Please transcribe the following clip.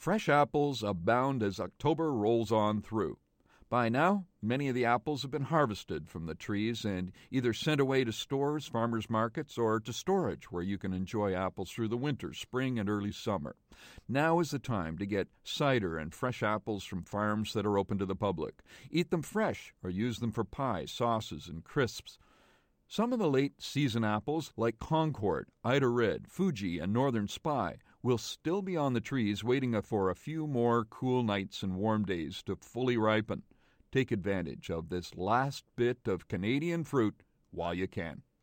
Fresh apples abound as October rolls on through. By now, many of the apples have been harvested from the trees and either sent away to stores, farmers markets, or to storage where you can enjoy apples through the winter, spring, and early summer. Now is the time to get cider and fresh apples from farms that are open to the public. Eat them fresh or use them for pies, sauces, and crisps. Some of the late-season apples, like Concord, Ida Red, Fuji, and Northern Spy, will still be on the trees waiting for a few more cool nights and warm days to fully ripen. Take advantage of this last bit of Canadian fruit while you can.